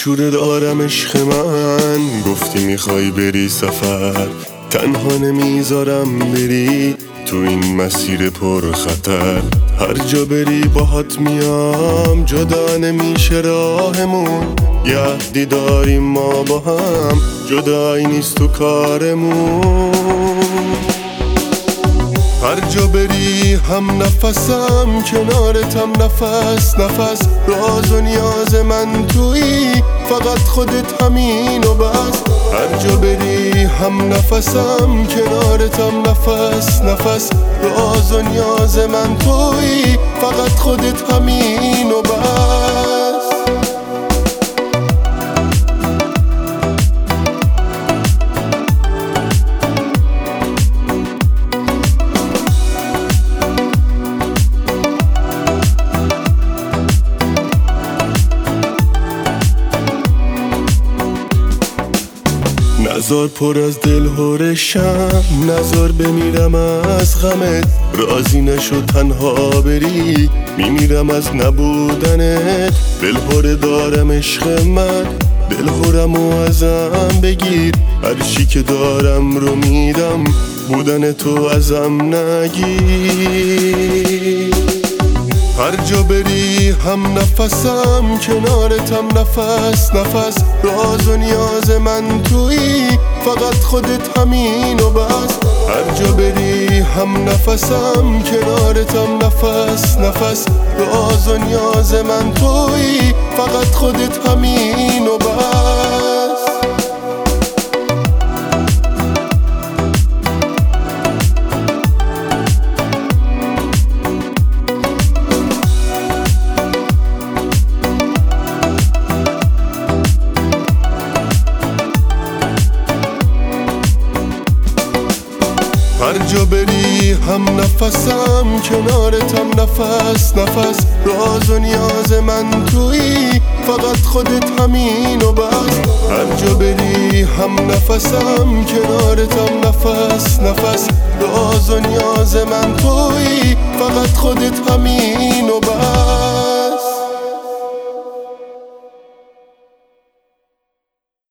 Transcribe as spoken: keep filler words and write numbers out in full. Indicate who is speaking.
Speaker 1: شوره دارم عشق من، گفتی میخوای بری سفر، تنها نمیذارم بری تو این مسیر پر خطر. هر جا بری باهات میام، جدا نمیشه راهمون، یه عهدی داریم ما با هم، جدایی نیست تو کارمون. هر جا بری هم نفسم، کنارتم نفس نفس، راز و نیاز من تویی، فقط خودت همین و بس. هر جا بری هم نفسم، کنارتم نفس نفس، راز و نیاز من تویی، فقط خودت همین و بس. نزار پر از دل هورشم، نزار بمیرم از غمت، راضی نشو تنها بری، میمیرم از نبودنت. دل هوره دارم عشق من، دل هورمو ازم بگیر، هر چی که دارم رو میدم، بودن تو ازم نگیر. هر جا بری هم نفسم، کنارتم نفس نفس، راز و نیاز من تویی، فقط خودت همین و بس. هر جا بری هم نفسم، کنارتم نفس نفس، راز و نیاز من تویی، فقط خودت همین و بس. هر جا بری هم نفسم، کنارتم نفس نفس، راز و نیاز من تویی، فقط خودت همین و بس. هر جا بری هم نفسم، کنارتم نفس نفس، راز و نیاز من تویی، فقط خودت همین و بس.